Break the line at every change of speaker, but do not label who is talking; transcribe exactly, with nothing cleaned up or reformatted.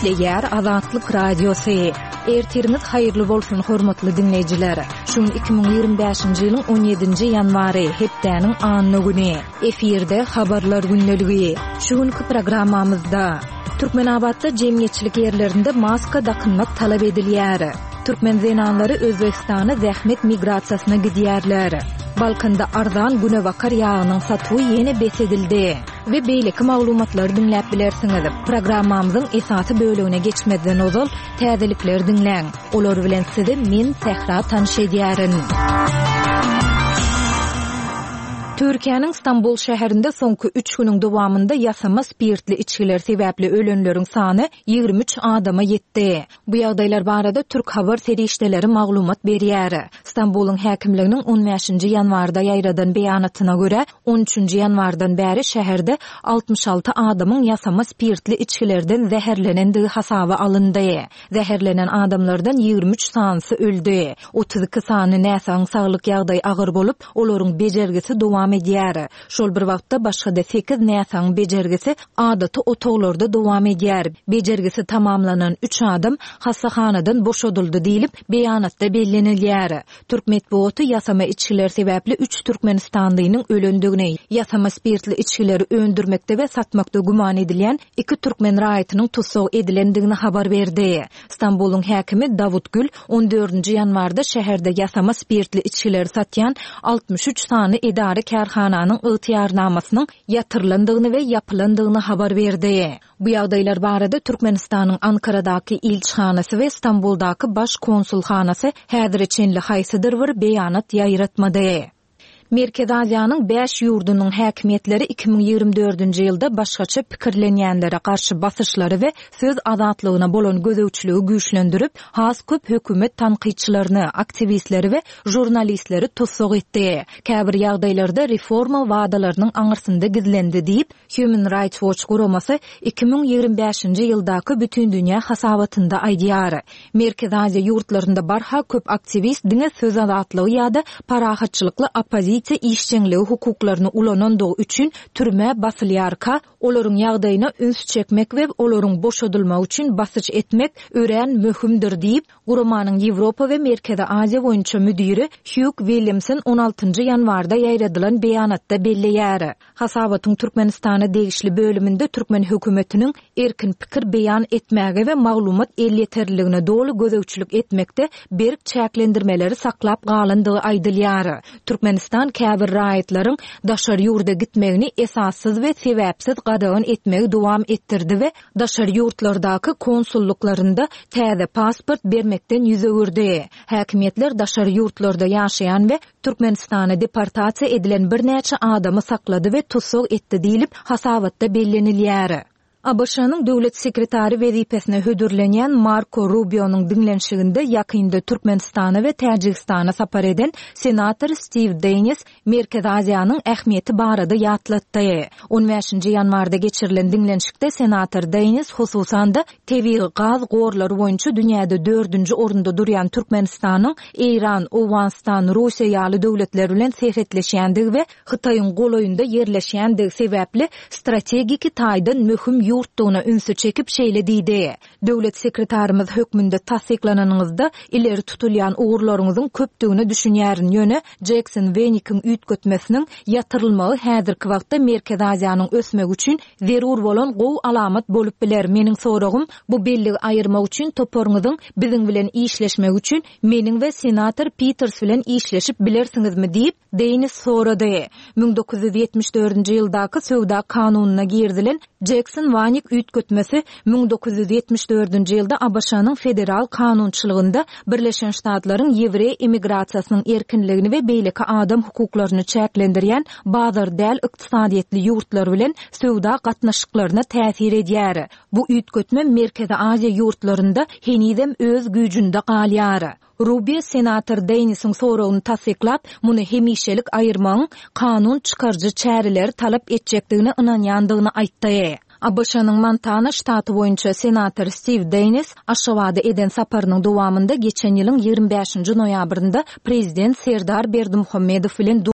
Diýär Azatlyk radiosu. Ertiriniz haýyrly bolsun hormatly dinleýijiler. Şuň iki ming ýigrimä beşinji ýylyň on ýedinji ýanwary hepdäniň anyny güni. Efirde habarlar günneligi. Şu günki programmamyzda Türkmenabadda jemgyýetçilik ýerlerinde maska dakynmak talap edilýär. Türkmen zenanlary Özbekistana zähmet migrasiýasyna gidýärler. Balkanda arzan günewakar ýagynyň satywy ýene besedildi. We beýleki maglumatlary dinläp bilersiňiz. Programmamyzyň esasy bölügine geçmeden ozal täzelikler dinläň. Olar bilen sizi men Sehra tanyş edýärin. Türkiýanyň Istanbul şäherinde soňky üç güniň dowamında ýasama spirtli içkiler sebäpli ölenleriň sany ýigrimä üç adama ýetdi. Bu ýagdaýlar barada Türk habar serişdeleri maglumat berýär. Istanbulyň häkimliginiň on beşinji ýanwarda ýaýradan beýanatyna görä, on üçinji ýanwardan bäri şäherde altmış alty adamyň ýasama spirtli içkilerden zäherlenendigi hasaba alyndy. Zäherlenen adamlardan ýigrimä üç sanysi öldi. otuz iki sany näsaň saglyk ýagdaý agyr bolup, olaryň bejergisi dowam edýär. Şol bir wagtda başga sekiz näsaň bejergisi adaty otoglarda dowam edýär. Bejergisi tamamlanan üç adam hassahanadan boşadyldy diýilip beýanatda bellenilýär. Türk medeniýeti ýasama içkiler sebäpli üç Türkmenistanlynyň ölendigini, ýasama spirtli içkileri öndürmekde we satmakda guman edilýän iki türkmen raýatynyň tutsak edilendigini habar berdi. Istanbulyň häkimi Davut Gül on dördünji ýanwarda şäherde ýasama spirtli içkileri satýan altmış üç sany edari kärhananyň ygtyýarnamasynyň ýatyrlandygyny we ýapylandygyny habar berdi. Bu ýagdaýlar barada Türkmenistanyň Ankaradaky ilçihanasy we Istanbuldaky baş konsulhanasy häzirçenli haýsydyr bir beýanat ýaýratmady. Merkez Aziýanyň beş ýurdunyň häkimetleri iki ming ýigrimä dördünji ýylda başgaça pikirlenýänlere garşy basyşlary we söz azatlygyna bolan gözegçiligi güýçlendirip, has köp hökümet tanqidçilerini, aktivistleri we jurnalistleri tutsak etdi. Käbir ýagdaýlarda reforma wadalarynyň aňyrsynda gizlendi diýip Human Rights Watch guramasy iki ming ýigrimä beşinji ýyldaky bütün dünýä hasabatynda aýdýar. Merkez Aziýa ýurtlarynda barha köp aktivist diňe söz azatlygy ýa-da parahatçylykly opozisiýa işçiňligi hukuklaryny ulanandygy üçin türme basylýarka, olaryň ýagdaýyna üns çekmek we olaryň boşadylmagy üçin basyç etmek ören möhümdir diýip guramanyň Ýewropa we Merkezi Aziýa boýunça müdiri Hugh Williamson on altynji ýanwarda ýaýradylan beýanatda belleýär. Hasabatyň Türkmenistana degişli bölüminde Türkmen hökümetiniň erkin pikir beýan etmäge we maglumat elýeterligine dolu gözegçilik etmekde berk çäklendirmeleri saklap galandygy aýdylýar. Türkmenistan käbir raýatlaryň daşary ýurda gitmegini esassız we sebäpsiz gadagan etmegi dowam ettirdi we daşary ýurtlardaky konsulluklarynda täze pasport bermekden ýüze gördi. Häkimetler daşary ýurtlarda ýaşaýan we Türkmenistana deportasiýa edilen bir näçe adamy saklady we tutsak etdi diýilip hasabatda bellenilýär. A B Ş'nyň döwlet sekretary wezipesine hödürlenýän Marco Rubio'nyň dinlenşiginde ýakynda Türkmenistana we Täjikistana sapar eden senator Steve Daines Merkez Aziýanyň ähmiýeti barada ýatlatdy. on beşinji ýanwarda geçirilen dinlenşikde senator Daines hususan da tebii gaz gorlary boýunça dünýäde dördünji orunda durýan Türkmenistanyň Eýran, Owganistan, Russiýa ýaly döwletler bilen sehetleşýändigi we Hytaýyň goloýunda yerleşýändigi sebäpli strategiki taýdan möhüm ýurtdugyna ünsü çekip şeýle diýdi. Döwlet sekretarymyz hökmünde tasdiklananyňyzda ileri tutulýan ugurlaryňyzyň köpdigini düşünýärin ýöne Jackson Wenick'in üýtgetmesiniň ýatyrylmagy häzirki wagtda Merkez Aziýanyň ösmegi üçin zerur bolan gowy alamat bolup biler. Meniň soragym bu belligi aýyrmak üçin toporuňyzyň biziň bilen işleşmegi üçin meniň we senator Peters bilen işleşip bilersiňizmi diýip Daines sorady. bin dokuz yüz ýetmiş dördünji ýyldaky Söwda kanunyna girdilen Jackson Wenick üýtgetmesi bin dokuz yüz ýetmiş dördünji ýylda A B Ş'nyň federal kanunçylygynda Birleşen Ştatlaryň ýewrey immigrasiýasynyň erkinligini we beýleki adam hukuklaryny çäklendirýän bazar däl ykdysadyetli ýurtlar bilen söwda gatnaşyklaryna täsir edýär. Bu üýtgetme Merkezi Aziýa ýurtlarynda henizem öz güýjünde galýar. Rubio senator Daines'in soragyny tasdiklap, muny hemişelik aýyrmagyň kanun çykarjy çäreleri talap etjekdigine ynanýandygyny aýtdy. A B Ş'nyň Montana ştaty boýunça senator Steve Daines Aşgabatda eden saparynyň dowamında geçen ýylyň ýigrimä beşinji noýabrynda prezident Serdar Berdimuhammedow bilen